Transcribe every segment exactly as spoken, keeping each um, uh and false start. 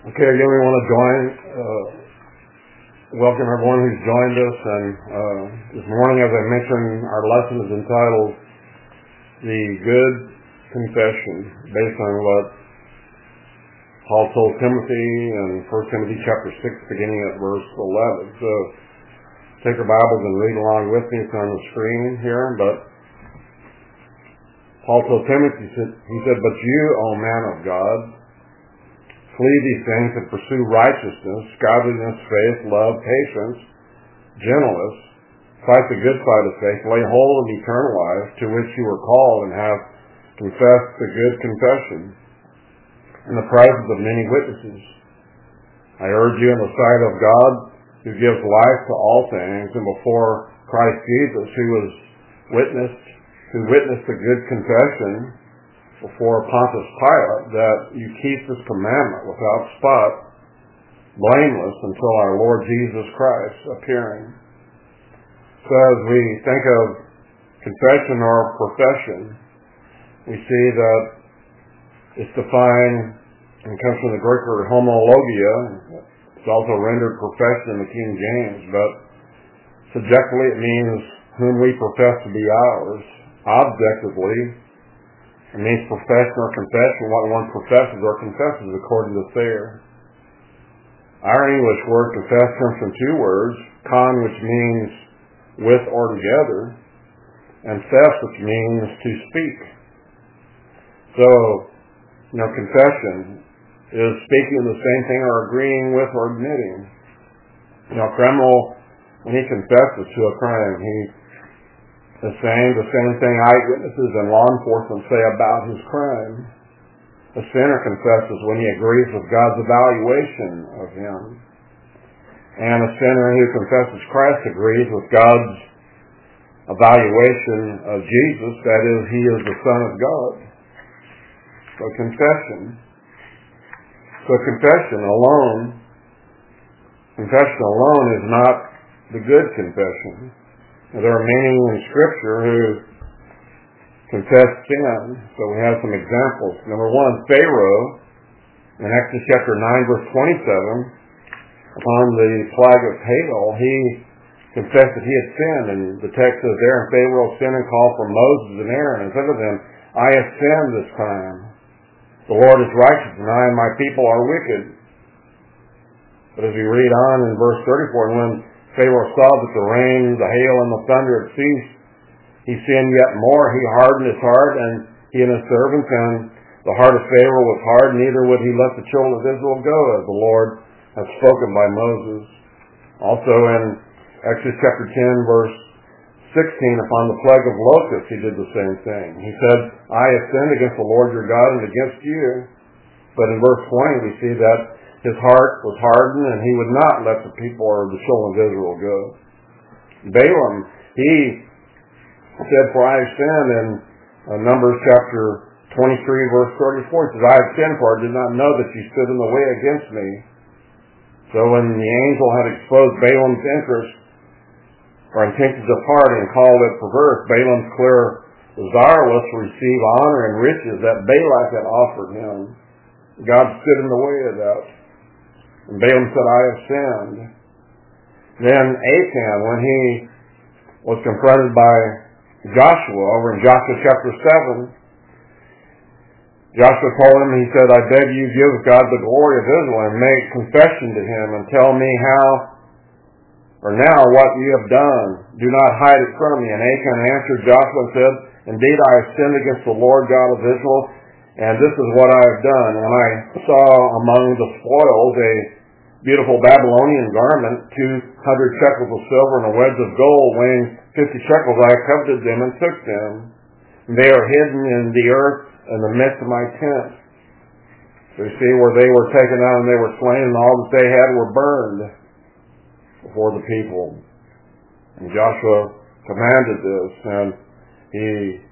Okay, again, we want to join, uh, welcome everyone who's joined us. And uh, this morning, as I mentioned, our lesson is entitled The Good Confession, based on what Paul told Timothy in First Timothy chapter six, beginning at verse eleven. So take your Bibles and read along with me. It's on the screen here. But Paul told Timothy, he said, he said, "But you, O man of God, flee these things and pursue righteousness, godliness, faith, love, patience, gentleness. Fight the good fight of faith. Lay hold of eternal life, to which you were called, and have confessed the good confession in the presence of many witnesses. I urge you in the sight of God, who gives life to all things, and before Christ Jesus, who was witnessed, who witnessed the good confession before Pontius Pilate, that you keep this commandment without spot, blameless, until our Lord Jesus Christ appearing." So as we think of confession or profession, we see that it's defined, and comes from the Greek word homologia. It's also rendered profession in the King James, but subjectively it means whom we profess to be ours. Objectively, it means profession or confession, what one professes or confesses according to Thayer. Our English word confess comes from two words, con, which means with or together, and fess, which means to speak. So, you know, confession is speaking the same thing or agreeing with or admitting. You know, a criminal, when he confesses to a crime, he is saying the same thing eyewitnesses and law enforcement say about his crime. A sinner confesses when he agrees with God's evaluation of him. And a sinner who confesses Christ agrees with God's evaluation of Jesus, that is, he is the Son of God. So confession. So confession alone, confession alone is not the good confession. There are many in Scripture who confess sin. So we have some examples. Number one, Pharaoh, in Exodus chapter nine, verse twenty-seven, upon the plague of hail, he confessed that he had sinned. And the text says there, "And Pharaoh sinned and called for Moses and Aaron, and said to them, I have sinned this time. The Lord is righteous, and I and my people are wicked." But as we read on in verse thirty-four, when Pharaoh saw that the rain, the hail, and the thunder had ceased, he sinned yet more. He hardened his heart, and he and his servants, and the heart of Pharaoh was hard, neither would he let the children of Israel go, as the Lord had spoken by Moses. Also in Exodus chapter ten, verse sixteen, upon the plague of locusts, he did the same thing. He said, "I have sinned against the Lord your God and against you." But in verse twenty, we see that his heart was hardened, and he would not let the people or the children of Israel go. Balaam, he said, "For I have sinned," in uh, Numbers chapter twenty-three, verse thirty-four. He says, "I have sinned, for I did not know that you stood in the way against me." So when the angel had exposed Balaam's interest or intentions of heart and called it perverse, Balaam's clear desire was to receive honor and riches that Balak had offered him. God stood in the way of that. And Balaam said, "I have sinned." Then Achan, when he was confronted by Joshua over in Joshua chapter seven, Joshua told him, he said, "I beg you, give God the glory of Israel and make confession to him and tell me how, or now what you have done. Do not hide it from me." And Achan answered Joshua and said, "Indeed, I have sinned against the Lord God of Israel, and this is what I have done. When I saw among the spoils a beautiful Babylonian garment, two hundred shekels of silver and a wedge of gold weighing fifty shekels, I coveted them and took them. And they are hidden in the earth in the midst of my tent." So you see where they were taken out and they were slain, and all that they had were burned before the people. And Joshua commanded this, and he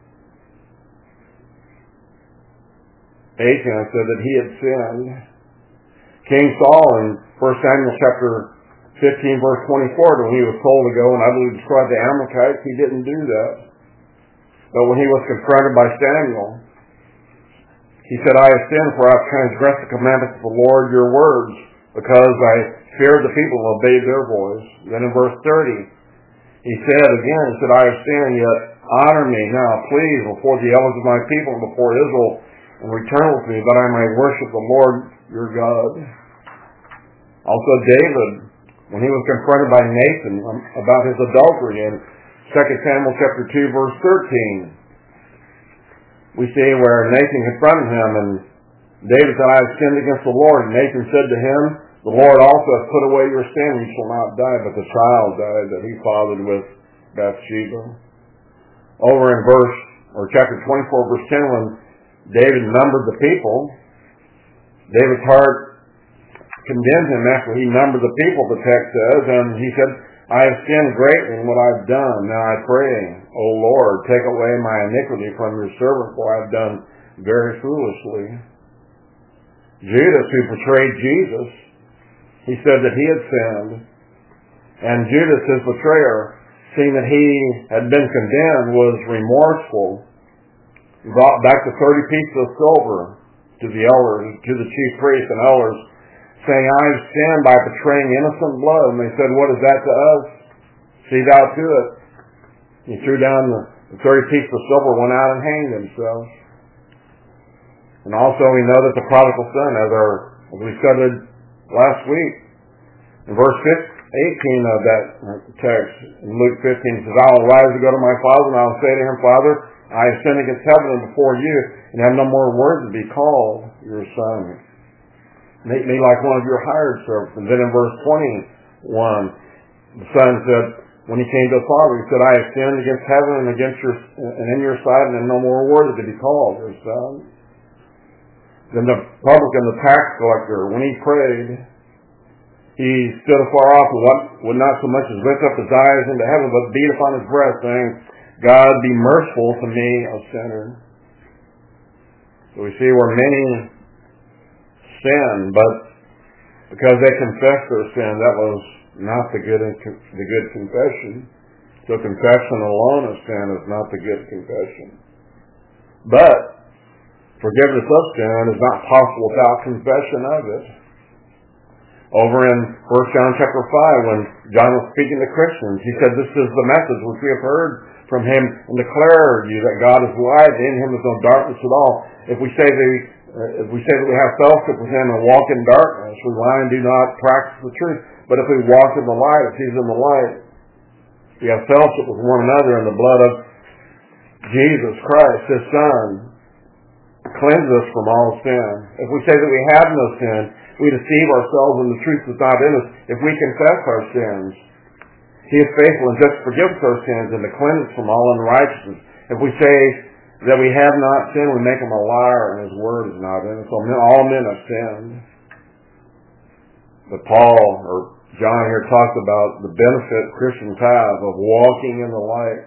Achan said that he had sinned. King Saul in First Samuel chapter fifteen, verse twenty-four, when he was told to go and utterly destroy the Amalekites, he didn't do that. But when he was confronted by Samuel, He said, I have sinned, for I have transgressed the commandments of the Lord your words, because I feared the people and obeyed their voice. Then in verse thirty, he said again, he said, I have sinned, yet honor me now, please, before the elders of my people and before Israel, and return with me, that I may worship the Lord your God. Also David, when he was confronted by Nathan about his adultery in Second Samuel chapter two, verse thirteen, we see where Nathan confronted him, and David said, I have sinned against the Lord. And Nathan said to him, the Lord also has put away your sin, you shall not die. But the child died that he fathered with Bathsheba. Over in verse, or chapter twenty-four, verse ten, when David numbered the people, David's heart condemned him after he numbered the people, the text says, and he said, I have sinned greatly in what I've done. Now I pray, O Lord, take away my iniquity from your servant, for I have done very foolishly. Judas, who betrayed Jesus, he said that he had sinned. And Judas, his betrayer, seeing that he had been condemned, was remorseful. He brought back the thirty pieces of silver to the elders, to the chief priests and elders, saying, I have sinned by betraying innocent blood. And they said, what is that to us? See thou to it. He threw down the, the thirty pieces of silver, went out and hanged himself. And also we know that the prodigal son, as, our, as we studied last week, in verse eighteen of that text, in Luke fifteen, it says, I will rise to go to my father, and I will say to him, Father, I have sinned against heaven and before you, and have no more words to be called your son. Make me like one of your hired servants. And then in verse twenty-one, the son said, when he came to the father, he said, I have sinned against heaven and against your and in your sight, and have no more words to be called your son. Then the publican, the tax collector, when he prayed, he stood afar off and would not so much as lift up his eyes into heaven, but beat upon his breast, saying, God, be merciful to me, a sinner. So we see where many sin, but because they confessed their sin, that was not the good the good confession. So confession alone of sin is not the good confession. But forgiveness of sin is not possible without confession of it. Over in First John chapter five, when John was speaking to Christians, he said, this is the message which we have heard from him and declare you that God is light, in him is no darkness at all. If we say that Uh, if we say that we have fellowship with him and walk in darkness, we lie and do not practice the truth. But if we walk in the light, if he's in the light, we have fellowship with one another, and the blood of Jesus Christ, his Son, cleanses us from all sin. If we say that we have no sin, we deceive ourselves and the truth is not in us. If we confess our sins, he is faithful and just to forgive us our sins and to cleanse us from all unrighteousness. If we say that we have not sinned, we make him a liar, and his word is not in us. So all men have sinned. But Paul, or John here, talks about the benefit Christians have of walking in the light,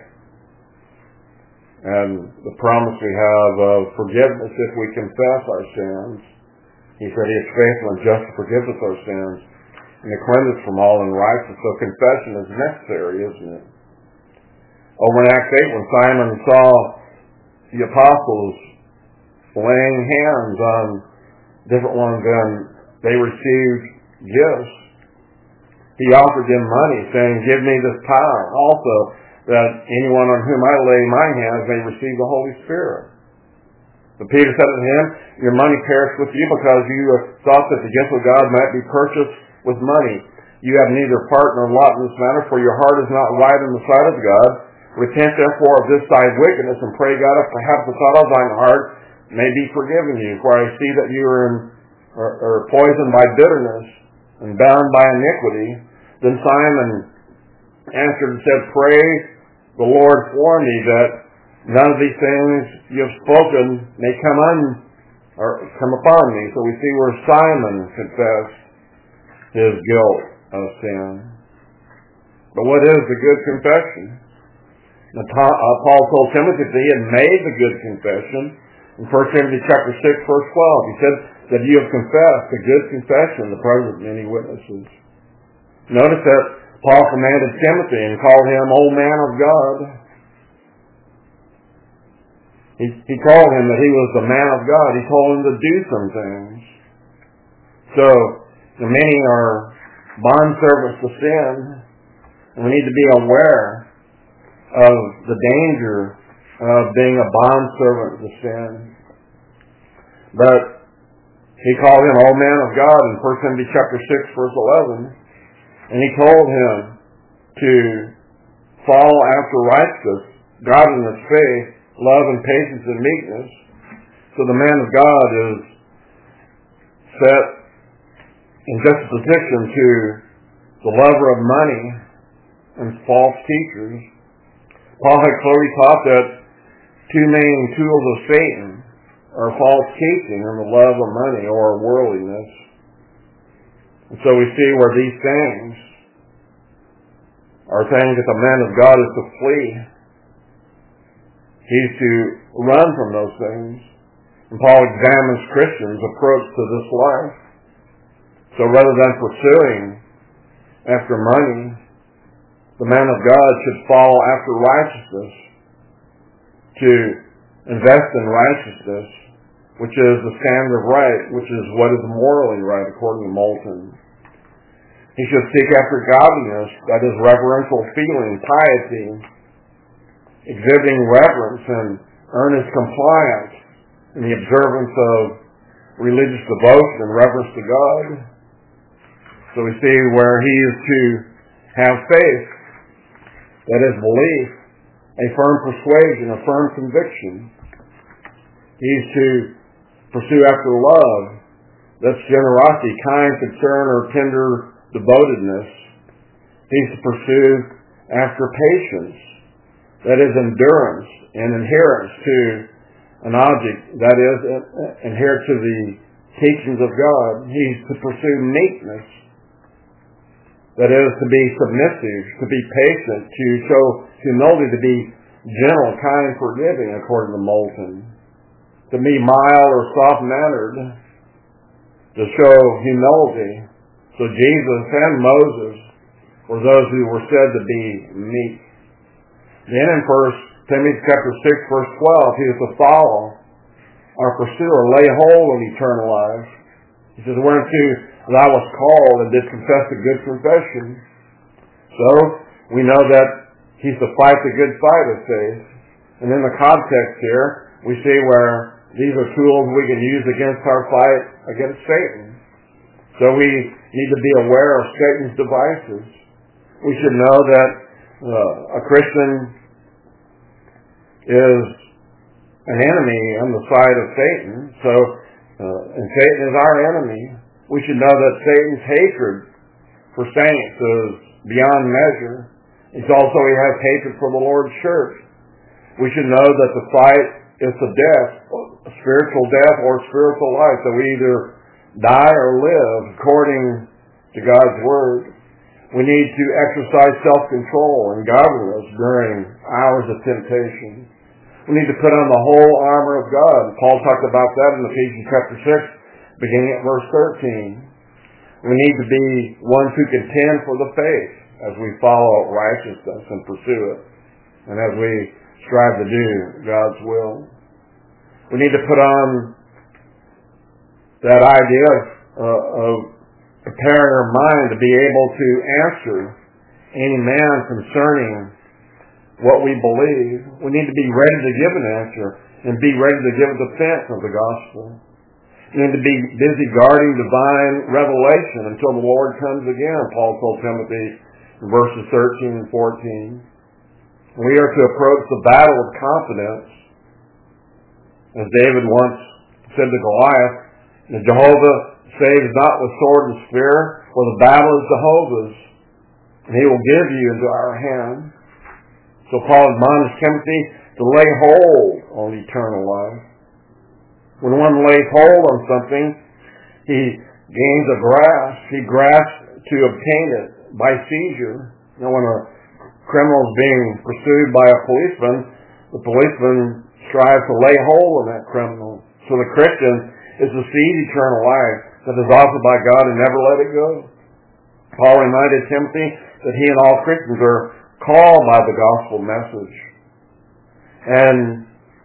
and the promise we have of forgiveness if we confess our sins. He said he is faithful and just to forgive us our sins, and to cleanse us from all unrighteousness. So confession is necessary, isn't it? Over in Acts eight, when Simon saw the apostles laying hands on different ones and they received gifts, he offered them money, saying, give me this power also, that anyone on whom I lay my hands may receive the Holy Spirit. But Peter said to him, your money perished with you, because you have thought that the gift of God might be purchased with money. You have neither part nor lot in this matter, for your heart is not right in the sight of God. Repent therefore of this thy wickedness, and pray God if perhaps the thought of thine heart may be forgiven you. For I see that you are, in, are, are poisoned by bitterness and bound by iniquity. Then Simon answered and said, pray the Lord for me, that none of these things you have spoken may come on or come upon me. So we see where Simon confessed his guilt of sin. But what is the good confession? Now, Paul told Timothy that he had made the good confession in First Timothy chapter six, verse twelve. He said that you have confessed the good confession in the presence of many witnesses. Notice that Paul commanded Timothy and called him, O man of God. He, he told him that he was the man of God. He told him to do some things. So, many are bondservants to sin, and we need to be aware of the danger of being a bondservant to sin. But he called him old man of God in First Timothy chapter six, verse eleven, and he told him to follow after righteousness, godliness, faith, love, and patience, and meekness. So the man of God is set in juxtaposition to the lover of money and false teachers. Paul had clearly taught that two main tools of Satan are false teaching and the love of money or worldliness. And so we see where these things are things that the man of God is to flee. He's to run from those things. And Paul examines Christians' approach to this life. So rather than pursuing after money, the man of God should follow after righteousness, to invest in righteousness, which is the standard of right, which is what is morally right, according to Moulton. He should seek after godliness, that is reverential feeling, piety, exhibiting reverence and earnest compliance in the observance of religious devotion and reverence to God. So we see where he is to have faith, that is belief, a firm persuasion, a firm conviction. He's to pursue after love, that's generosity, kind, concern, or tender devotedness. He's to pursue after patience, that is endurance and adherence to an object, that is adhere to the teachings of God. He's to pursue meekness, that is to be submissive, to be patient, to show humility, to be gentle, kind, forgiving, according to Moulton. To be mild or soft-mannered, to show humility. So Jesus and Moses were those who were said to be meek. Then in First Timothy chapter six, verse twelve, he is to follow or pursue or lay hold of eternal life. He says, whereunto thou wast called and didst confess the good confession. So we know that he's to fight the good fight of faith. And in the context here, we see where these are tools we can use against our fight against Satan. So we need to be aware of Satan's devices. We should know that uh, a Christian is an enemy on the side of Satan. So, uh, and Satan is our enemy. We should know that Satan's hatred for saints is beyond measure. It's also he has hatred for the Lord's church. We should know that the fight is to death, spiritual death or spiritual life. So we either die or live according to God's word. We need to exercise self-control and godliness during hours of temptation. We need to put on the whole armor of God. Paul talked about that in Ephesians chapter six, beginning at verse thirteen. We need to be ones who contend for the faith as we follow righteousness and pursue it, and as we strive to do God's will. We need to put on that idea of, uh, of preparing our mind to be able to answer any man concerning what we believe. We need to be ready to give an answer and be ready to give a defense of the gospel. We need to be busy guarding divine revelation until the Lord comes again, Paul told Timothy in verses thirteen and fourteen. We are to approach the battle with confidence. As David once said to Goliath, that Jehovah saves not with sword and spear, for the battle is Jehovah's, and he will give you into our hand. So Paul admonished Timothy to lay hold on eternal life. When one lays hold on something, he gains a grasp. He grasps to obtain it by seizure. You know, when a criminal is being pursued by a policeman, the policeman strives to lay hold on that criminal. So the Christian is to seize eternal life that is offered by God and never let it go. Paul reminded Timothy that he and all Christians are called by the gospel message. And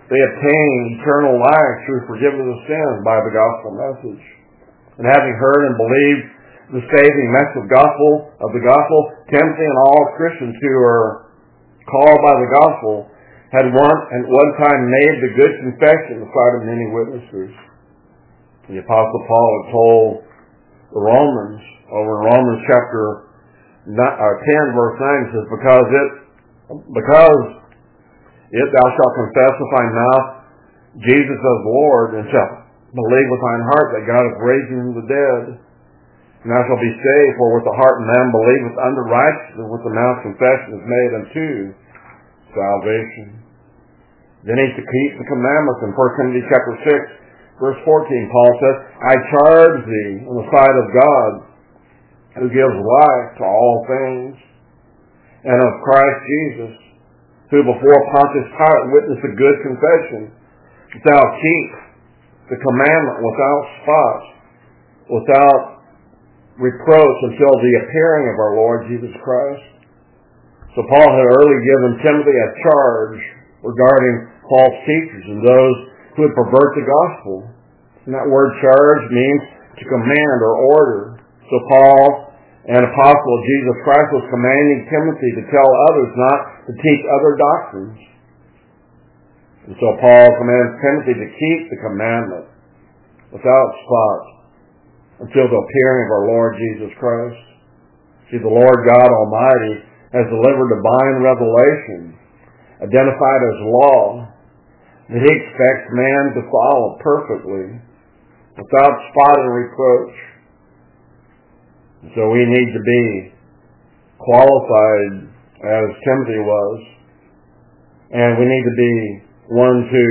they obtain eternal life through forgiveness of sins by the gospel message. And having heard and believed the saving message of gospel of the gospel, Timothy and all Christians who are called by the gospel had one at one time made the good confession in the sight of many witnesses. The Apostle Paul had told the Romans over in Romans chapter ten, verse nine, it says, "Because it, because it thou shalt confess with thy mouth Jesus as Lord, and shalt believe with thine heart that God hath raised him from the dead, and thou shalt be saved. For with the heart man believeth unto righteousness, and with the mouth confession is made unto salvation." Then he to keep the commandments. In First Timothy chapter six, verse fourteen, Paul says, "I charge thee on the sight of God, who gives life to all things, and of Christ Jesus, who before Pontius Pilate witnessed a good confession, that thou keep the commandment without spot, without reproach, until the appearing of our Lord Jesus Christ." So Paul had early given Timothy a charge regarding false teachers and those who would pervert the gospel. And that word charge means to command or order. So Paul, an apostle of Jesus Christ, was commanding Timothy to tell others not to teach other doctrines. And so Paul commands Timothy to keep the commandment without spot until the appearing of our Lord Jesus Christ. See, the Lord God Almighty has delivered divine revelation, identified as law, that he expects man to follow perfectly, without spot and reproach. And so we need to be qualified as Timothy was, and we need to be ones who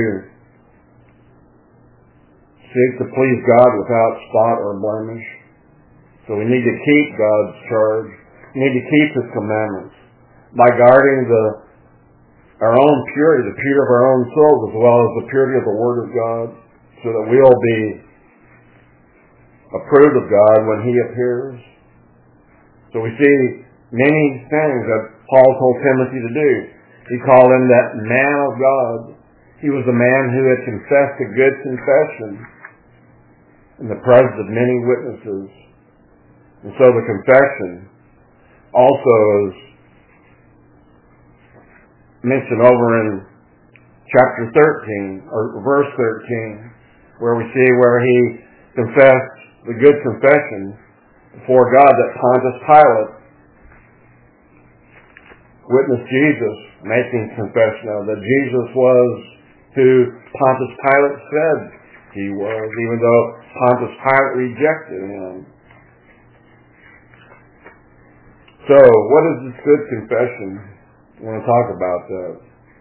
seek to please God without spot or blemish. So we need to keep God's charge. We need to keep his commandments by guarding the our own purity, the purity of our own souls, as well as the purity of the Word of God, so that we'll be approved of God when he appears. So we see many things that Paul told Timothy to do. He called him that man of God. He was a man who had confessed a good confession in the presence of many witnesses. And so the confession also is mentioned over in chapter thirteen, or verse thirteen, where we see where he confessed the good confession before God that Pontius Pilate witnessed Jesus making confession of, that Jesus was who Pontius Pilate said he was, even though Pontius Pilate rejected him. So, what is this good confession? I want to talk about that.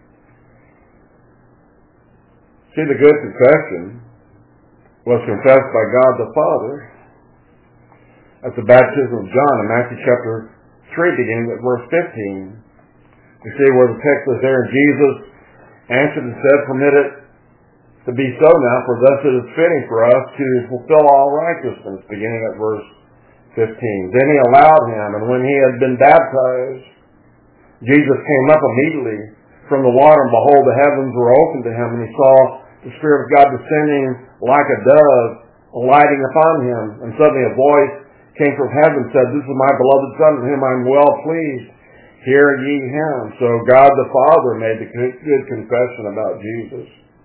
See, the good confession was confessed by God the Father at the baptism of John in Matthew chapter three, beginning at verse fifteen. You see where the text is there, Jesus answered and said, "Permit it to be so now, for thus it is fitting for us to fulfill all righteousness," beginning at verse fifteen. Then he allowed him, and when he had been baptized, Jesus came up immediately from the water, and behold, the heavens were opened to him, and he saw the Spirit of God descending like a dove, alighting upon him. And suddenly a voice came from heaven and said, "This is my beloved Son, in whom I am well pleased. Hear ye him." So God the Father made the good confession about Jesus.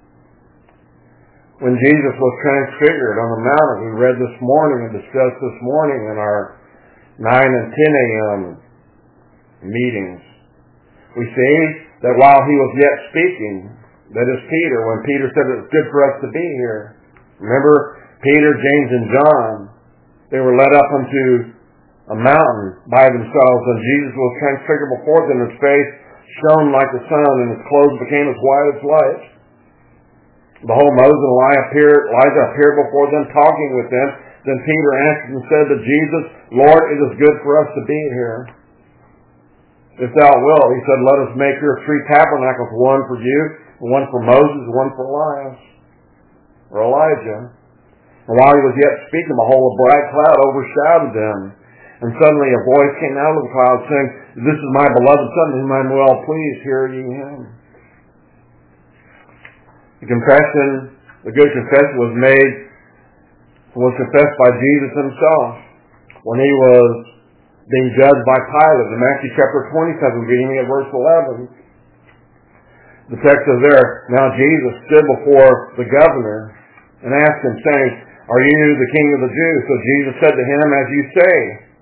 When Jesus was transfigured on the mountain, we read this morning and discussed this morning in our nine and ten a.m. meetings, we see that while he was yet speaking, that is Peter, when Peter said it's good for us to be here. Remember, Peter, James, and John, they were led up unto a mountain by themselves, and Jesus was transfigured before them. His face shone like the sun, and his clothes became as white as light. Behold, Moses and Elijah appeared, Elijah appeared before them, talking with them. Then Peter answered and said to Jesus, "Lord, it is good for us to be here. If thou wilt," he said, "let us make here three tabernacles, one for you, one for Moses, and one for Elias," or Elijah. And while he was yet speaking, behold, a bright cloud overshadowed them. And suddenly a voice came out of the cloud saying, "This is my beloved Son, in whom I am well pleased. Hear ye him." The confession, the good confession was made, was confessed by Jesus himself when he was being judged by Pilate in Matthew chapter twenty-seven, beginning at verse eleven. The text is there, now Jesus stood before the governor and asked him, saying, are you the king of the Jews? So Jesus said to him, as you say.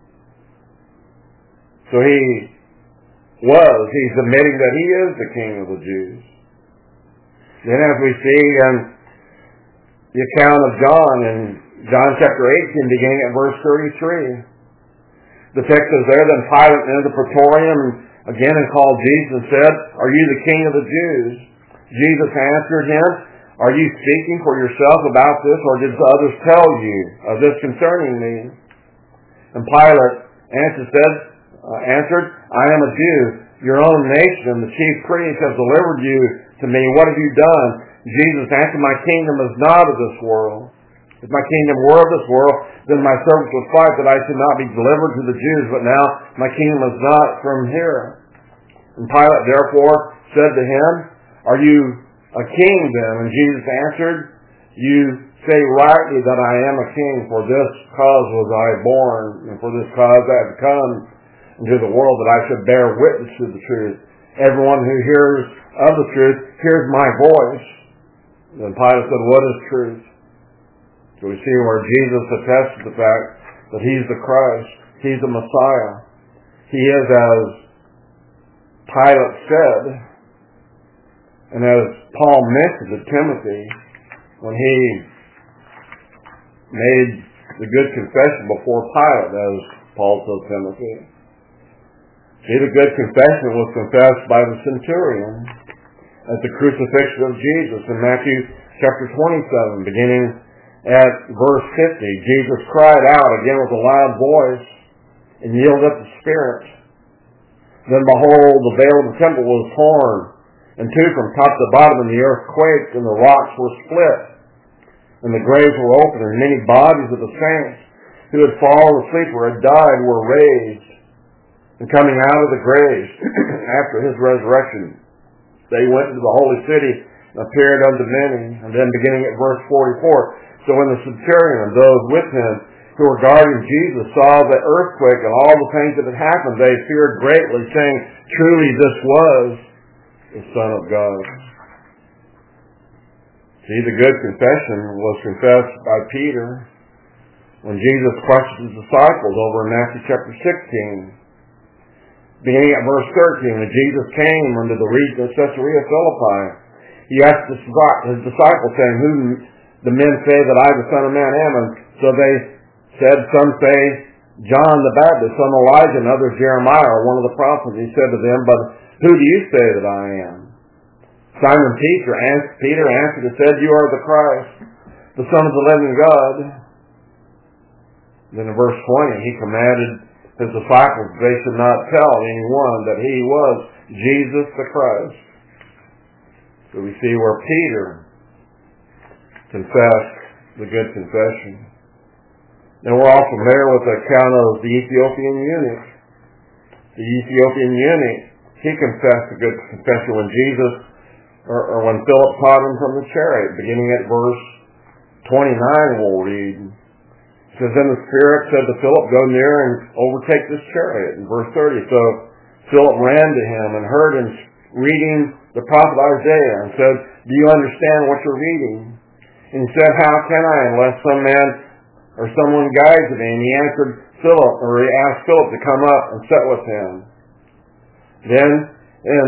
So he was, he's admitting that he is the king of the Jews. Then as we see in the account of John in John chapter eighteen, beginning at verse thirty-three, the text is there, then Pilate entered the praetorium again and called Jesus and said, are you the king of the Jews? Jesus answered him, are you speaking for yourself about this, or did others tell you of this concerning me? And Pilate answered, said, uh, answered, I am a Jew. Your own nation, the chief priests, have delivered you to me. What have you done? Jesus answered, my kingdom is not of this world. If my kingdom were of this world, then my servants would fight that I should not be delivered to the Jews, but now my kingdom is not from here. And Pilate therefore said to him, are you a king then? And Jesus answered, you say rightly that I am a king, for this cause was I born, and for this cause I have come into the world, that I should bear witness to the truth. Everyone who hears of the truth hears my voice. Then Pilate said, what is truth? So we see where Jesus attests to the fact that he's the Christ, he's the Messiah. He is as Pilate said, and as Paul mentioned to Timothy when he made the good confession before Pilate, as Paul told Timothy. See, the good confession was confessed by the centurion at the crucifixion of Jesus in Matthew chapter twenty-seven, beginning at verse fifty. Jesus cried out again with a loud voice and yielded up the spirit. Then behold, the veil of the temple was torn in two from top to bottom, and the earth quaked, and the rocks were split, and the graves were opened, and many bodies of the saints who had fallen asleep or had died were raised. And coming out of the graves after his resurrection, they went into the holy city and appeared unto many. And then beginning at verse forty-four, so when the centurion and those with him who were guarding Jesus saw the earthquake and all the things that had happened, they feared greatly, saying, truly this was the Son of God. See, the good confession was confessed by Peter when Jesus questioned his disciples over in Matthew chapter sixteen. Beginning at verse thirteen, when Jesus came unto the region of Caesarea Philippi, he asked his disciples, saying, who the men say that I, the Son of Man, am? And so they said, some say John the Baptist, some Elijah, and others Jeremiah, or one of the prophets. He said to them, but who do you say that I am? Simon Peter answered, Peter answered and said, you are the Christ, the Son of the living God. Then in verse twenty, he commanded his disciples they should not tell anyone that he was Jesus the Christ. So we see where Peter confessed the good confession. Now we're all familiar with the account of the Ethiopian eunuch. The Ethiopian eunuch, he confessed the good confession when Jesus, or, or when Philip taught him from the chariot. Beginning at verse twenty-nine we'll read. It says, then the Spirit said to Philip, go near and overtake this chariot. In verse thirty, so Philip ran to him and heard him reading the prophet Isaiah and said, do you understand what you're reading? And he said, how can I unless some man or someone guides me? And he answered Philip, or he asked Philip to come up and sit with him. Then in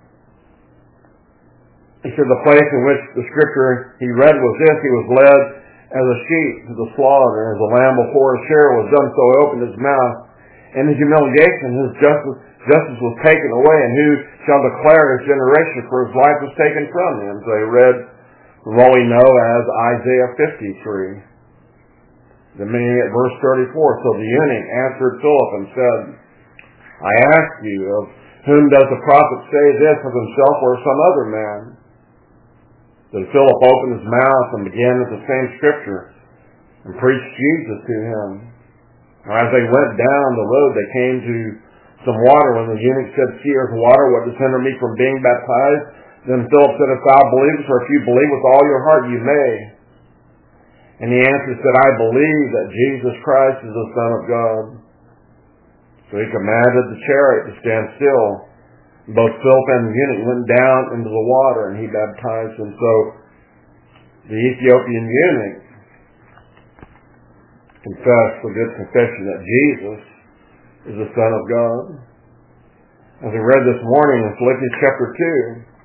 he said the place in which the scripture he read was this, he was led as a sheep to the slaughter, as a lamb before his shearer was dumb, so he opened his mouth. In his humiliation, his justice, justice was taken away, and who shall declare his generation, for his life was taken from him? So he read from what we know as Isaiah fifty-three. Then beginning at verse thirty-four, so the eunuch answered Philip and said, I ask you, of whom does the prophet say this, of himself or some other man? Then Philip opened his mouth and began with the same scripture and preached Jesus to him. Now, as they went down the road, they came to some water. When the eunuch said, see, here's water, what does hinder me from being baptized? Then Philip said, if thou believest, or if you believe with all your heart, you may. And he answered, said, I believe that Jesus Christ is the Son of God. So he commanded the chariot to stand still. Both Philip and the eunuch went down into the water, and he baptized them. So the Ethiopian eunuch confessed the good confession that Jesus is the Son of God. As we read this morning in Philippians chapter two,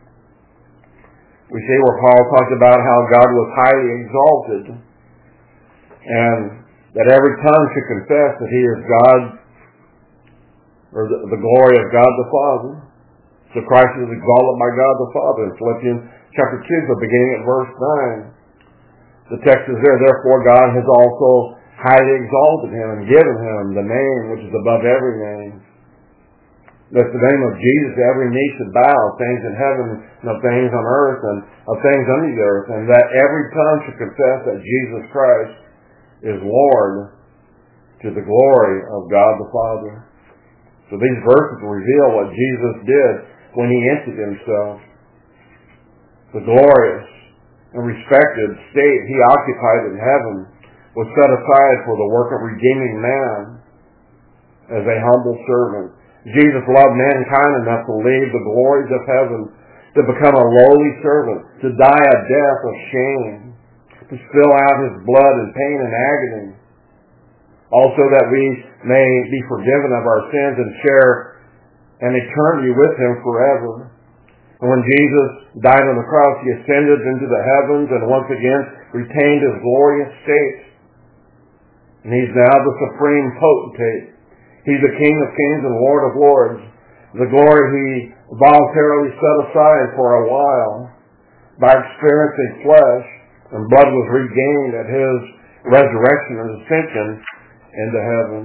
we see where Paul talked about how God was highly exalted, and that every tongue should confess that he is God, or the, the glory of God the Father. So Christ is exalted by God the Father. In Philippians chapter two, so beginning at verse nine, the text is there, therefore God has also highly exalted him and given him the name which is above every name. That the name of Jesus every knee should bow, things in heaven and of things on earth and of things under the earth, and that every tongue should confess that Jesus Christ is Lord, to the glory of God the Father. So these verses reveal what Jesus did when he emptied himself. The glorious and respected state he occupied in heaven was set aside for the work of redeeming man as a humble servant. Jesus loved mankind enough to leave the glories of heaven to become a lowly servant, to die a death of shame, to spill out his blood in pain and agony, also that we may be forgiven of our sins and share an eternity with him forever. And when Jesus died on the cross, he ascended into the heavens and once again retained his glorious state. And he's now the supreme potentate. He's the King of kings and Lord of lords. The glory he voluntarily set aside for a while by experiencing flesh and blood was regained at his resurrection and ascension into heaven.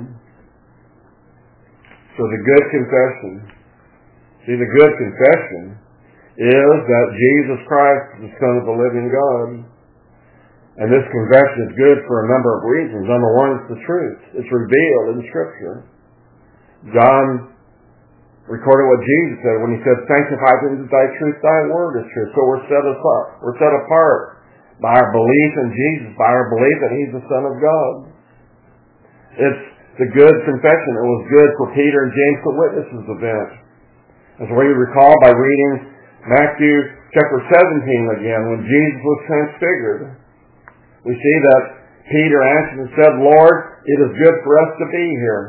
So the good confession, see the good confession is that Jesus Christ is the Son of the living God. And this confession is good for a number of reasons. Number one, it's the truth. It's revealed in Scripture. John recorded what Jesus said when he said, sanctify them into thy truth, thy word is truth. So we're set apart. We're set apart by our belief in Jesus, by our belief that he's the Son of God. It's the good confession. It was good for Peter and James to witness this event. As we recall by reading Matthew chapter seventeen again, when Jesus was transfigured, we see that Peter answered and said, Lord, it is good for us to be here.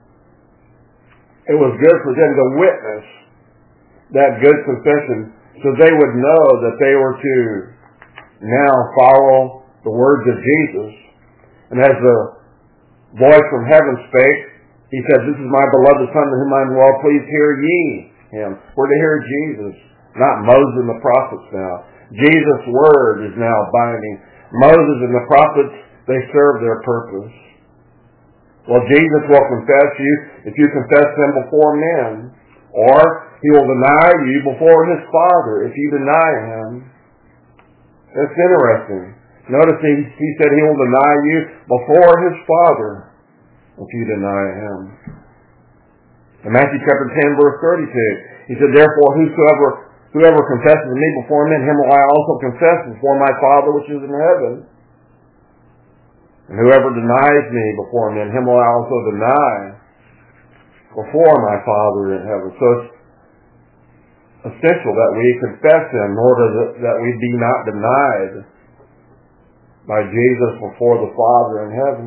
It was good for them to witness that good confession so they would know that they were to now follow the words of Jesus. And as the voice from heaven spake, he said, this is my beloved Son, to whom I am well pleased, hear ye him. We're to hear Jesus, not Moses and the prophets now. Jesus' word is now binding. Moses and the prophets, they serve their purpose. Well, Jesus will confess you if you confess him before men, or he will deny you before his Father if you deny him. That's interesting. Notice he, he said he will deny you before his Father if you deny him. In Matthew chapter ten, verse thirty-two, he said, therefore whosoever whoever confesses me before men, him will I also confess before my Father which is in heaven. And whoever denies me before men, him will I also deny before my Father in heaven. So it's essential that we confess him in order that, that we be not denied by Jesus before the Father in heaven.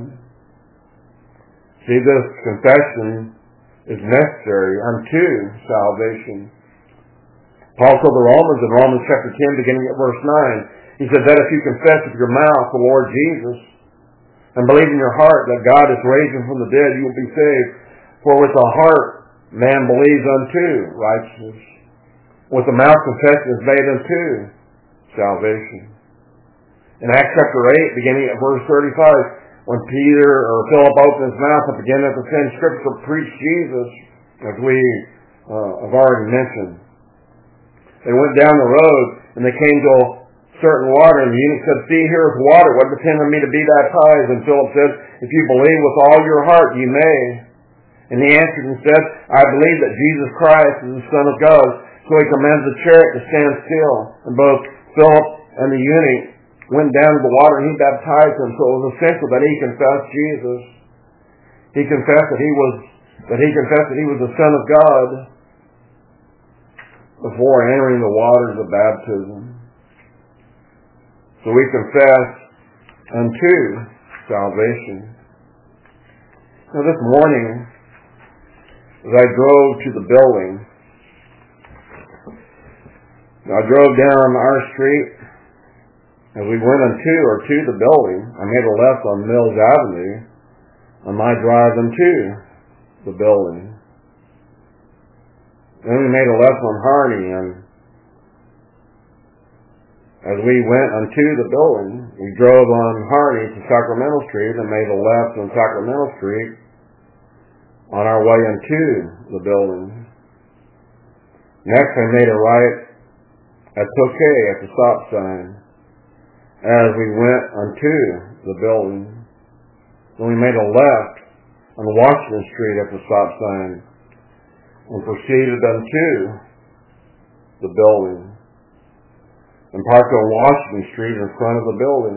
See, this confession is necessary unto salvation. Paul told the Romans in Romans chapter ten, beginning at verse nine, he said that if you confess with your mouth the Lord Jesus and believe in your heart that God is raised him from the dead, you will be saved. For with the heart man believes unto righteousness, with the mouth confession is made unto salvation. In Acts chapter eight, beginning at verse thirty-five, when Peter or Philip opened his mouth and began at the same scripture to preach Jesus, as we uh, have already mentioned, they went down the road and they came to a certain water, and the eunuch said, see, here is water. What depends on me to be baptized? And Philip said, if you believe with all your heart, you may. And he answered and said, I believe that Jesus Christ is the Son of God. So he commanded the chariot to stand still, and both Philip and the eunuch went down to the water, and he baptized him. So it was essential that he confessed Jesus. He confessed that he was that he confessed that he was the Son of God before entering the waters of baptism. So we confess unto salvation. Now this morning, as I drove to the building, I drove down our street. As we went into or to the building, I made a left on Mills Avenue on my drive into the building. Then we made a left on Harney, and as we went unto the building, we drove on Harney to Sacramento Street and made a left on Sacramento Street on our way into the building. Next, I made a right at Tokay at the stop sign as we went unto the building. Then we made a left on Washington Street at the stop sign and proceeded unto the building and parked on Washington Street in front of the building.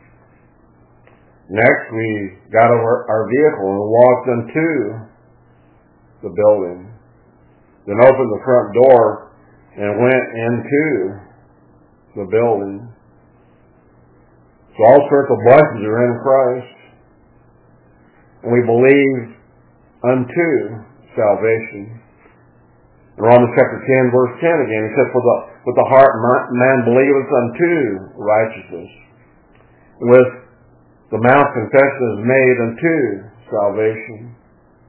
Next, we got over our vehicle and walked into the building. Then opened the front door and went into the building. So all sorts of blessings are in Christ. And we believe unto salvation. In Romans chapter ten, verse ten again, he says, For the, with the heart man believeth unto righteousness. With the mouth confession is made unto salvation.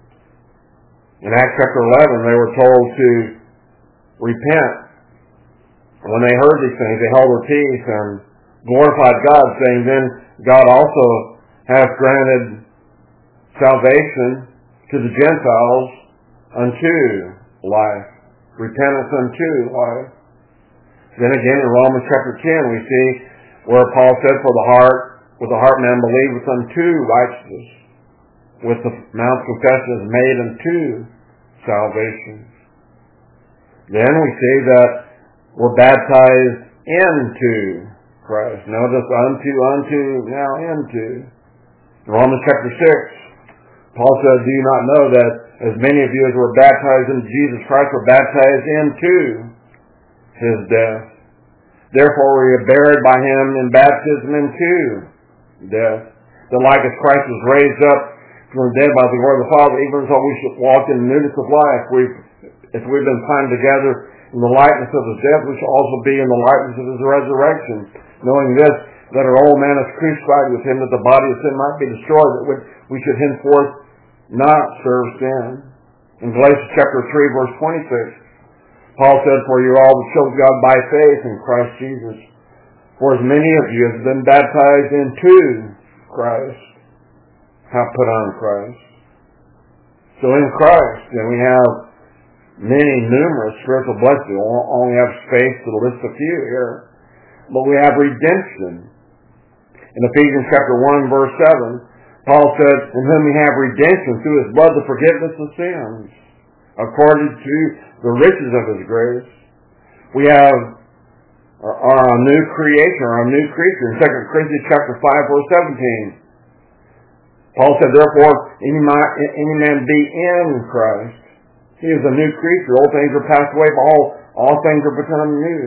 In Acts chapter eleven, they were told to repent. And when they heard these things, they held their peace and glorified God, saying, Then God also hath granted salvation to the Gentiles unto life. Repentance unto life. Then again in Romans chapter ten we see where Paul said, For the heart, with the heart man believeth unto righteousness. With the mouth confession is made unto salvation. Then we see that we're baptized into Christ. Notice unto, unto, now into. In Romans chapter six, Paul says, Do you not know that as many of you as were baptized into Jesus Christ were baptized into his death? Therefore we are buried by him in baptism into death. That like as Christ was raised up from the dead by the word of the Father, even so we should walk in the newness of life. We've, if we've been planted together in the likeness of his death, we shall also be in the likeness of his resurrection. Knowing this, that our old man is crucified with him, that the body of sin might be destroyed, that we should henceforth not serve sin. In Galatians chapter three, verse twenty-six, Paul said, For you are all the children of God by faith in Christ Jesus. For as many of you have been baptized into Christ, have put on Christ. So in Christ, then we have many, numerous spiritual blessings. We only have space to list a few here. But we have redemption. In Ephesians chapter one, verse seven, Paul said, In whom we have redemption through his blood, the forgiveness of sins, according to the riches of his grace. We have our, our new creation, our new creature. In Second Corinthians chapter five, verse seventeen, Paul said, Therefore, any man, any man be in Christ. He is a new creature. Old things are passed away, but all, all things are become new.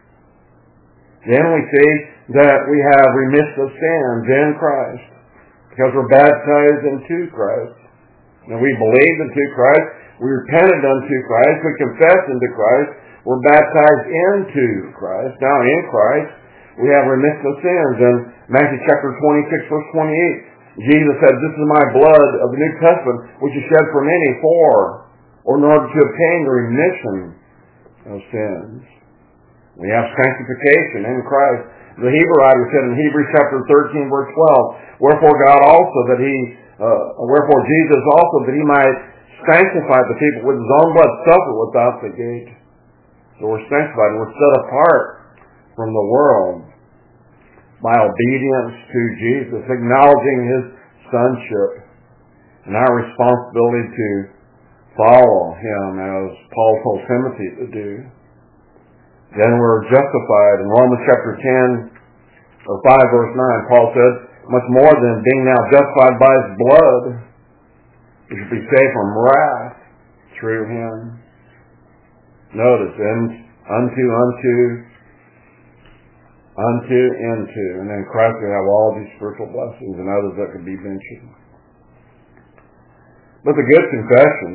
Then we see that we have remission of sins in Christ, because we're baptized into Christ. And we believed into Christ, we repented unto Christ, we confessed into Christ, we're baptized into Christ. Now in Christ, we have remission of sins. In Matthew chapter twenty-six, verse twenty-eight, Jesus said, This is my blood of the New Testament, which is shed for many for, or in order to obtain the remission of sins. We have sanctification in Christ. The Hebrew writer said in Hebrews chapter thirteen, verse twelve, Wherefore God also that he, uh, wherefore Jesus also that he might sanctify the people with his own blood suffered without the gate. So we're sanctified and we're set apart from the world by obedience to Jesus, acknowledging his sonship and our responsibility to follow him as Paul told Timothy to do. then we're justified. In Romans chapter ten, or five verse nine, Paul said, much more than being now justified by his blood, we should be saved from wrath through him. Notice, and unto, unto, unto, into. And then Christ will have all these spiritual blessings and others that could be mentioned. But the good confession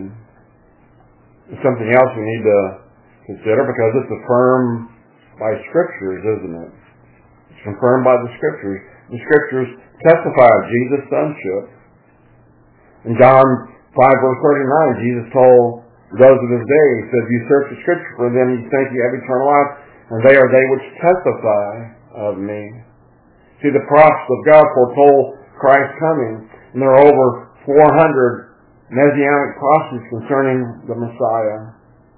is something else we need to consider because it's affirmed by Scriptures, isn't it? It's confirmed by the Scriptures. The Scriptures testify of Jesus' sonship. In John five verse thirty-nine, Jesus told those of his day, he said, you search the Scripture for them, you think you have eternal life, and they are they which testify of me. See, the prophets of God foretold Christ's coming, and there are over four hundred Messianic prophecies concerning the Messiah.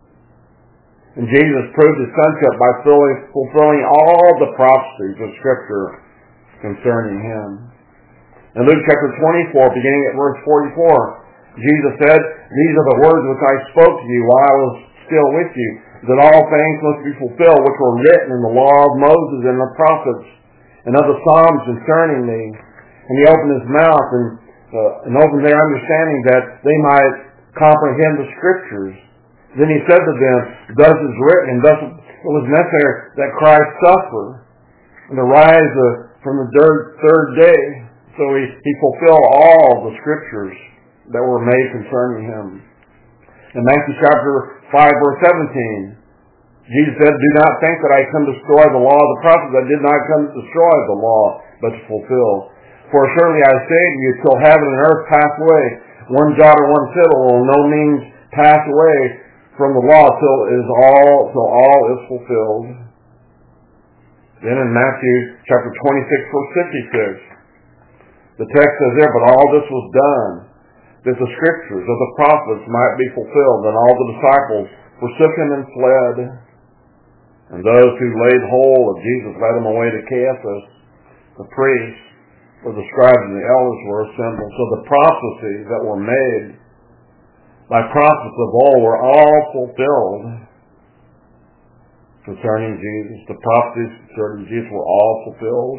And Jesus proved his sonship by fulfilling all the prophecies of Scripture concerning him. In Luke chapter twenty-four, beginning at verse forty-four, Jesus said, these are the words which I spoke to you while I was still with you, that all things must be fulfilled which were written in the law of Moses and the prophets and of the Psalms concerning me. And he opened his mouth and, uh, and opened their understanding that they might comprehend the Scriptures. Then he said to them, thus is written, and thus it was necessary that Christ suffer and to rise uh, from the third, third day. So he, he fulfilled all the Scriptures that were made concerning him. In Matthew chapter five verse seventeen, Jesus said, do not think that I come to destroy the law of the prophets. I did not come to destroy the law, but to fulfill. For surely I say to you, till heaven and earth pass away, one jot or one tittle will no means pass away from the law till it is all till all is fulfilled. Then in Matthew chapter twenty-six verse fifty-six, the text says there, but all this was done that the Scriptures of the prophets might be fulfilled, and all the disciples forsook him and fled. And those who laid hold of Jesus led him away to Caiaphas, the priest, where the scribes and the elders were assembled. So the prophecies that were made by prophets of old were all fulfilled concerning Jesus. The prophecies concerning Jesus were all fulfilled.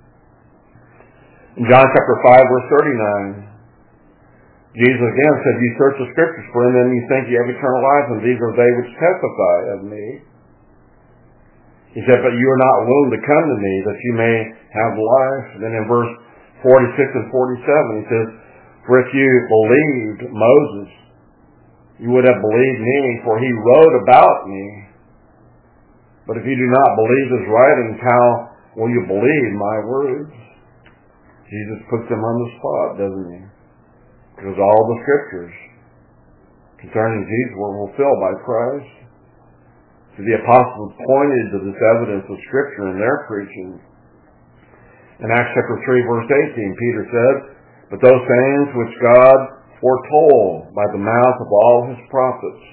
In John chapter five verse thirty-nine, Jesus again said, you search the Scriptures for them, and you think you have eternal life, and these are they which testify of me. He said, but you are not willing to come to me, that you may have life. And then in verse forty-six and forty-seven, he says, for if you believed Moses, you would have believed me, for he wrote about me. But if you do not believe his writings, how will you believe my words? Jesus puts them on the spot, doesn't he? Because all the Scriptures concerning Jesus were fulfilled by Christ. So the apostles pointed to this evidence of Scripture in their preaching. In Acts chapter three verse eighteen, Peter said, but those things which God foretold by the mouth of all his prophets,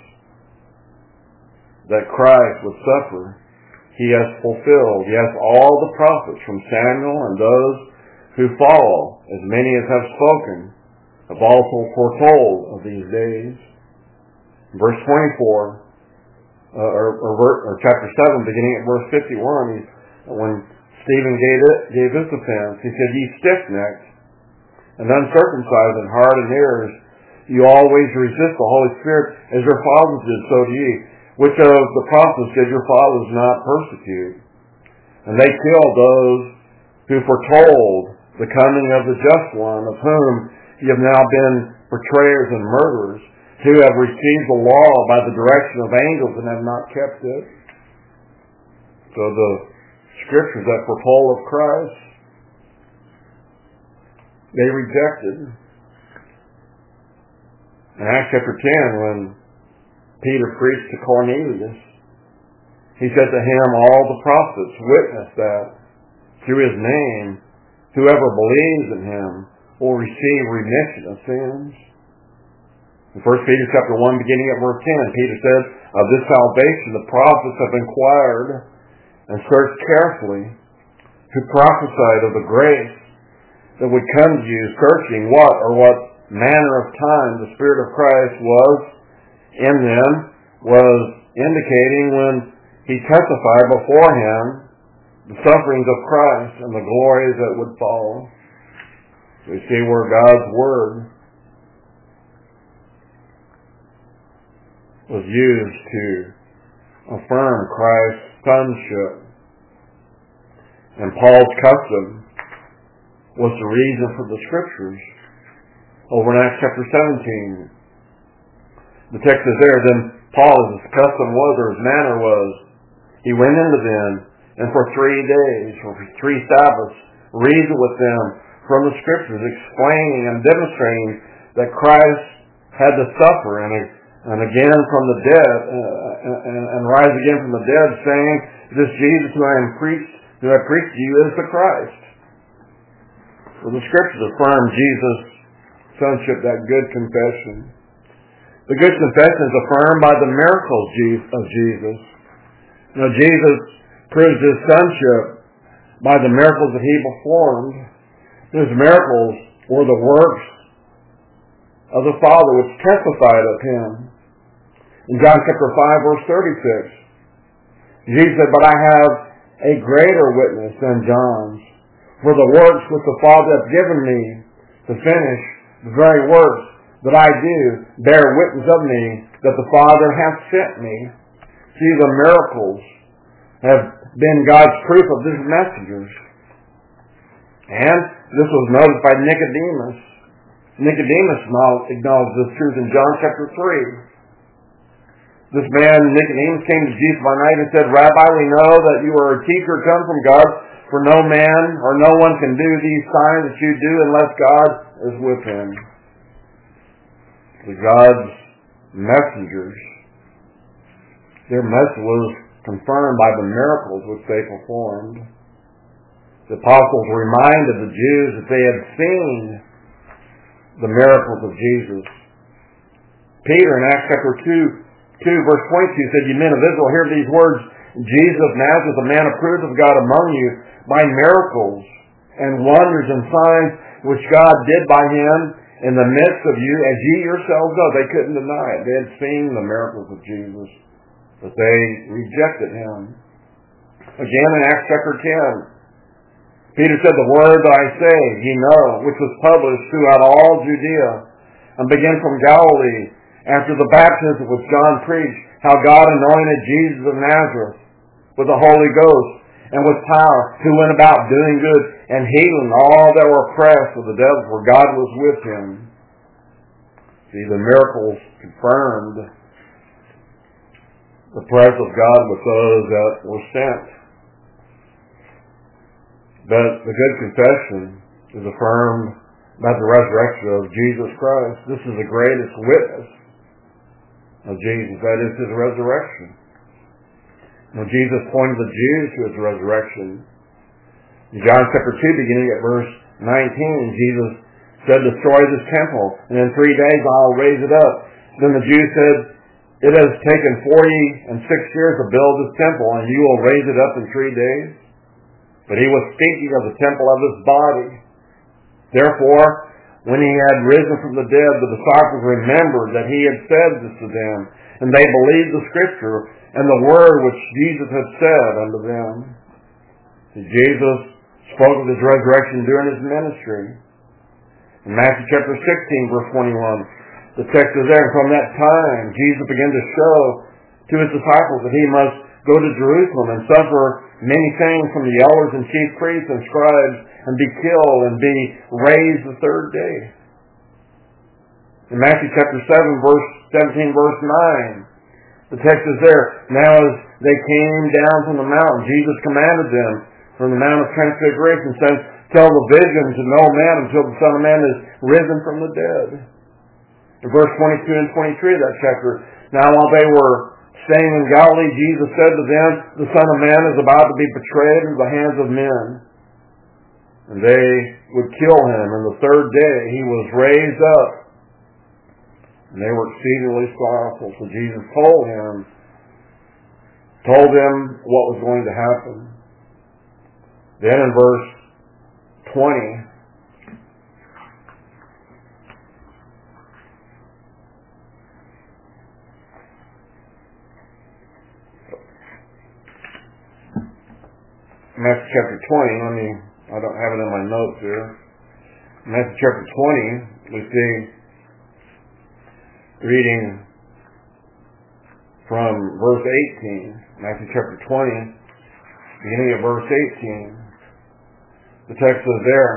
that Christ would suffer, he has fulfilled. Yes, all the prophets from Samuel and those who follow, as many as have spoken, have also foretold of these days. Verse twenty-four, uh, or, or, or chapter seven, beginning at verse fifty-one, he, when Stephen gave, it, gave his defense, he said, ye stiff-necked and uncircumcised in heart and ears, you always resist the Holy Spirit, as your fathers did, so do ye. Which of the prophets did your fathers not persecute? And they killed those who foretold the coming of the just one, of whom ye have now been betrayers and murderers, who have received the law by the direction of angels and have not kept it. So the Scriptures that foretold of Christ, they rejected. In Acts chapter ten, when Peter preached to Cornelius, he said to him, all the prophets witness that through his name, whoever believes in him will receive remission of sins. In First Peter chapter one, beginning at verse ten, Peter said, of this salvation the prophets have inquired and searched carefully, who prophesied of the grace that would come to you, searching what or what manner of time the Spirit of Christ was in them, was indicating when he testified before him the sufferings of Christ and the glories that would follow. We see where God's Word was used to affirm Christ's sonship. And Paul's custom was the reason for the Scriptures. Over in Acts chapter seventeen, the text is there. Then Paul, as his custom was, or his manner was, he went into them, and for three days, or for three Sabbaths, reasoned with them from the Scriptures, explaining and demonstrating that Christ had to suffer and, and again from the dead, uh, and, and rise again from the dead, saying, "This Jesus who I am preached, who I preach to you, is the Christ." So the Scriptures affirm Jesus' sonship, that good confession. The good confession is affirmed by the miracles of Jesus. You know, Jesus proves his sonship by the miracles that he performed. His miracles were the works of the Father which testified of him. In John chapter five, verse thirty-six, Jesus said, "But I have a greater witness than John's, for the works which the Father hath given me to finish, the very works that I do bear witness of me, that the Father hath sent me." See, the miracles have been God's proof of his messengers. And this was noticed by Nicodemus. Nicodemus acknowledged this truth in John chapter three. This man, Nicodemus, came to Jesus by night and said, "Rabbi, we know that you are a teacher come from God, for no man or no one can do these signs that you do unless God is with him." The God's messengers, their message was confirmed by the miracles which they performed. The apostles reminded the Jews that they had seen the miracles of Jesus. Peter in Acts chapter two, two verse twenty-two said, "You men of Israel, hear these words. Jesus of Nazareth, a man approved of God among you by miracles and wonders and signs which God did by him in the midst of you, as ye yourselves know." They couldn't deny it. They had seen the miracles of Jesus, but they rejected him. Again in Acts chapter ten, Peter said, "The word that I say, ye know, which was published throughout all Judea, and began from Galilee, after the baptism which John preached, how God anointed Jesus of Nazareth with the Holy Ghost and with power, who went about doing good and healing all that were oppressed of the devil, for God was with him." See, the miracles confirmed the presence of God with those that were sent. But the good confession is affirmed by the resurrection of Jesus Christ. This is the greatest witness of Jesus. That is his resurrection. When Jesus pointed the Jews to his resurrection, in John chapter two, beginning at verse nineteen, Jesus said, "Destroy this temple, and in three days I'll raise it up." Then the Jews said, "It has taken forty and six years to build this temple, and you will raise it up in three days?" But he was speaking of the temple of his body. Therefore, when he had risen from the dead, the disciples remembered that he had said this to them, and they believed the Scripture and the word which Jesus had said unto them. Jesus spoke of his resurrection during his ministry. In Matthew chapter sixteen, verse twenty-one, the text is there. From that time, Jesus began to show to his disciples that he must go to Jerusalem and suffer many things from the elders and chief priests and scribes, and be killed and be raised the third day. In Matthew chapter seven, verse seventeen, verse nine, the text is there. Now as they came down from the mountain, Jesus commanded them from the Mount of Transfiguration, saying, "Tell the vision to no man until the Son of Man is risen from the dead." In verse twenty-two and twenty-three of that chapter, now while they were staying in Galilee, Jesus said to them, "The Son of Man is about to be betrayed into the hands of men, and they would kill him, and the third day he was raised up." And they were exceedingly sorrowful. So Jesus told him, told them what was going to happen. Then in verse twenty, Matthew chapter twenty. Let me, I don't have it in my notes here. Matthew chapter twenty, we see, reading from verse eighteen. Matthew chapter twenty, beginning at verse eighteen. The text says there,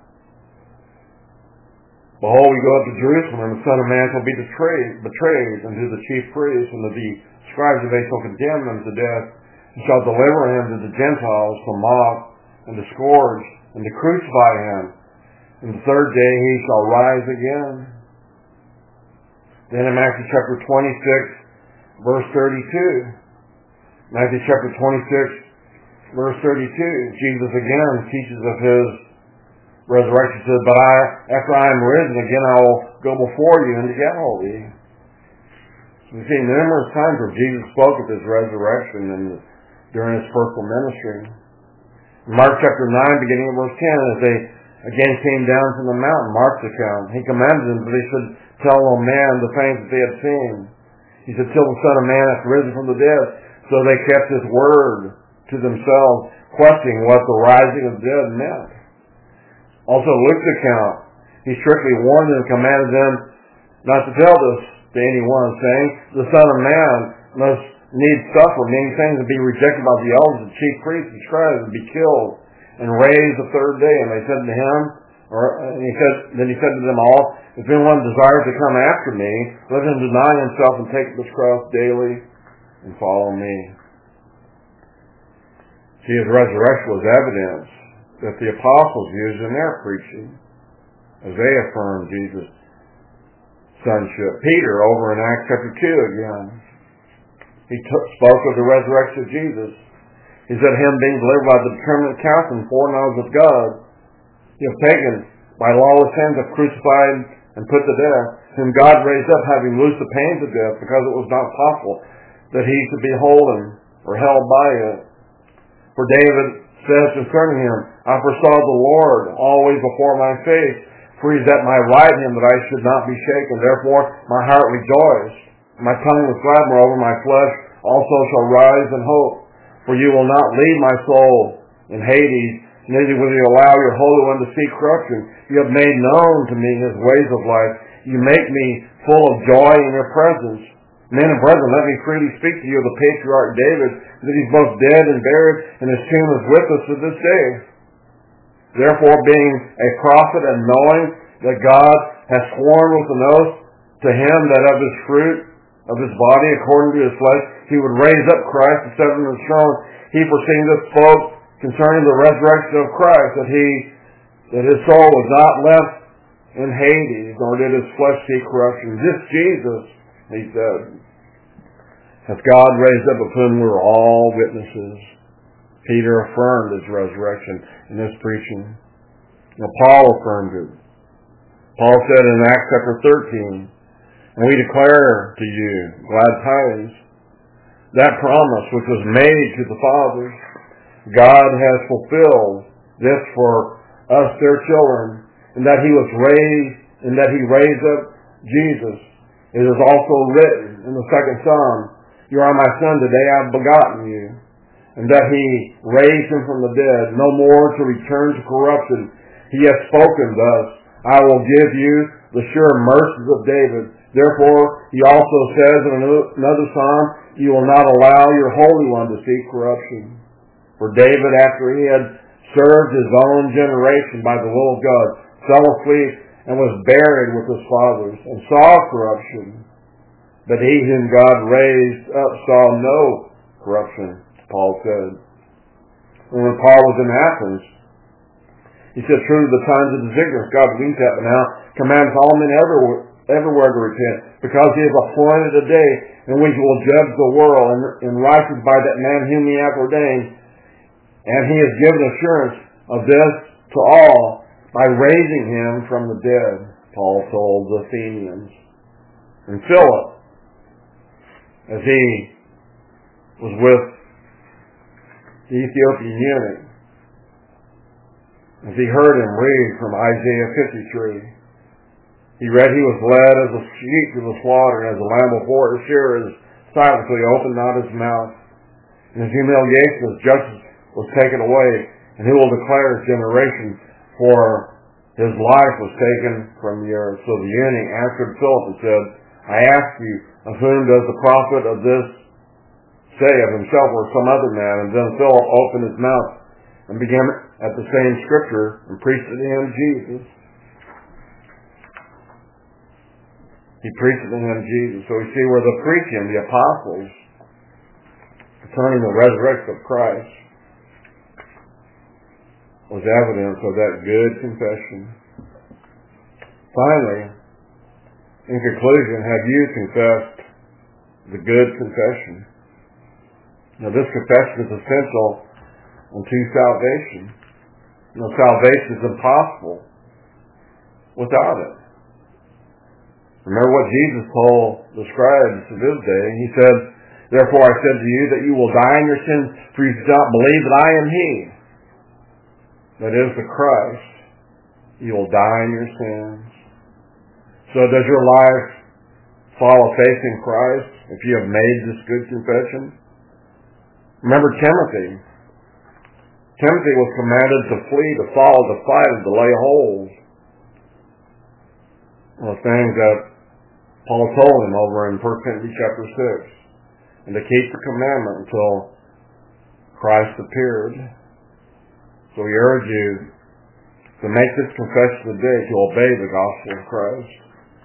"Behold, we go up to Jerusalem, and the Son of Man shall be betrayed, betrayed unto the chief priests and to the scribes, and they shall condemn him to death, and shall deliver him to the Gentiles to mock, and to scourge, and to crucify him. And the third day he shall rise again." Then in Matthew chapter twenty-six, verse thirty-two. Matthew chapter twenty-six, verse thirty-two. Jesus again teaches of his resurrection. He says, "But I, after I am risen again, I will go before you into Galilee." So we see numerous times where Jesus spoke of his resurrection and during his first ministry. In Mark chapter nine, beginning of verse ten, as they again came down from the mountain, Mark's account, he commanded them that they should tell no man the things that they had seen. He said, "Till the Son of Man hath risen from the dead." So they kept his word to themselves, questioning what the rising of the dead meant. Also Luke's account, he strictly warned and commanded them not to tell this to anyone, saying, "The Son of Man must needs suffer many things, and be rejected by the elders, the chief priests, and scribes, and be killed, and raised the third day." And they said to him, or and he said, then he said to them all, "If anyone desires to come after me, let him deny himself and take this cross daily and follow me." See, his resurrection was evidence that the apostles used in their preaching as they affirmed Jesus' sonship. Peter, over in Acts chapter two again, he took, spoke of the resurrection of Jesus. He said, "Him being delivered by the determinate counsel and foreknowledge of God, you have taken by lawless hands, have crucified and put to death, whom God raised up, having loosed the pains of death, because it was not possible that he should be holden or held by it. For David says concerning him, I foresaw the Lord always before my face, for he is at my right hand, that I should not be shaken. Therefore my heart rejoiced, my tongue was glad, moreover my flesh also shall rise in hope. For you will not leave my soul in Hades, neither will you allow your Holy One to see corruption. You have made known to me his ways of life. You make me full of joy in your presence. Men and brethren, let me freely speak to you of the patriarch David, that he's both dead and buried, and his tomb is with us to this day. Therefore, being a prophet, and knowing that God has sworn with an oath to him that of his fruit of his body, according to his flesh, he would raise up Christ and set him on his throne, he foreseeing this spoke concerning the resurrection of Christ, that he that his soul was not left in Hades, nor did his flesh see corruption. This Jesus, he said, hath God raised up, of whom we are all witnesses. Peter affirmed his resurrection in this preaching. Now Paul affirmed it. Paul said in Acts chapter thirteen, "And we declare to you glad tidings, that promise which was made to the fathers, God has fulfilled this for us their children, and that he was raised, and that he raised up Jesus. It is also written in the second Psalm, You are my son, today I have begotten you. And that he raised him from the dead, no more to return to corruption. He has spoken thus, I will give you the sure mercies of David. Therefore, he also says in another psalm, You will not allow your Holy One to see corruption. For David, after he had served his own generation by the will of God, fell asleep and was buried with his fathers, and saw corruption. But he whom God raised up saw no corruption, Paul said." And when Paul was in Athens, he said, "Truly the times of his ignorance God winked at, but now commands all men everywhere, everywhere to repent, because he has appointed a day in which he will judge the world, and, and righteous by that man whom he hath ordained. And he has given assurance of this to all by raising him from the dead," Paul told the Athenians. And Philip, as he was with the Ethiopian eunuch, as he heard him read from Isaiah fifty-three, he read, "He was led as a sheep to the slaughter, and as a lamb before his shearers is silent, so he opened not his mouth. And his humiliation is justice was taken away, and who will declare his generation? For his life was taken from the earth. So the eunuch answered Philip and said, I ask you, of whom does the prophet of this say, of himself or some other man? And then Philip opened his mouth and began at the same scripture and preached to him Jesus. He preached to him Jesus. So we see where the preaching, the apostles, concerning the resurrection of Christ, was evidence of that good confession. Finally, in conclusion, have you confessed the good confession? Now, this confession is essential unto salvation. You know, salvation is impossible without it. Remember what Jesus told the scribes of his day. He said, therefore I said to you that you will die in your sins, for you do not believe that I am he. That is the Christ. You will die in your sins. So does your life follow faith in Christ if you have made this good confession? Remember Timothy. Timothy was commanded to flee, to follow, to fight, and to lay hold on the things that Paul told him over in First Timothy chapter six, and to keep the commandment until Christ appeared. So we urge you to make this confession today, to obey the gospel of Christ.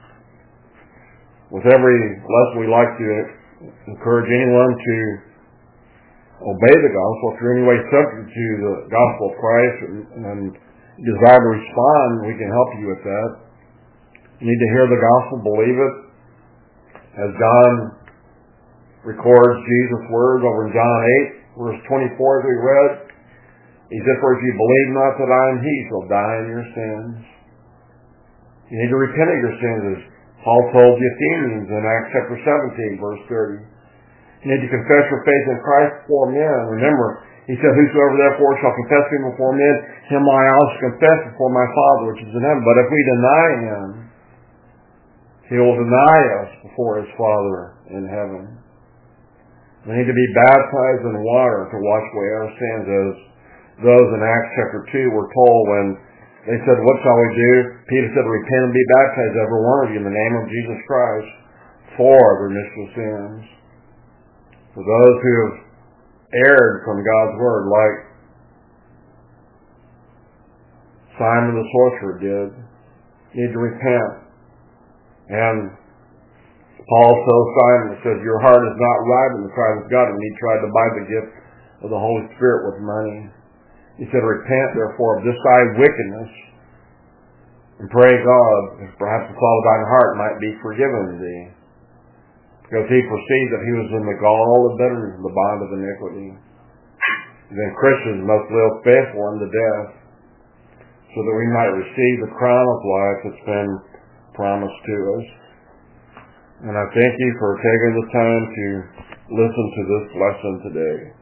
With every lesson, we like to encourage anyone to obey the gospel. If you're in any way subject to the gospel of Christ and, and desire to respond, we can help you with that. You need to hear the gospel, believe it. As John records Jesus' words over in John eight, verse twenty-four, as we read, he said, for if you believe not that I am he, you shall die in your sins. You need to repent of your sins, as Paul told the Athenians in Acts chapter seventeen, verse thirty. You need to confess your faith in Christ before men. Remember, he said, whosoever therefore shall confess him before men, him I also confess before my Father which is in heaven. But if we deny him, he will deny us before his Father in heaven. We need to be baptized in water to wash away our sins, as those in Acts chapter two were told when they said, what shall we do? Peter said, repent and be baptized, every one of you, in the name of Jesus Christ, for the remission of sins. For those who have erred from God's word, like Simon the sorcerer did, need to repent. And Paul told Simon, says, your heart is not right in the sight of God, and he tried to buy the gift of the Holy Spirit with money. He said, repent therefore of this thy wickedness, and pray God, if perhaps the thought of thine heart might be forgiven thee. Because he perceived that he was in the gall of bitterness, the bond of iniquity. Then Christians must live faithful unto death, so that we might receive the crown of life that's been promised to us. And I thank you for taking the time to listen to this lesson today.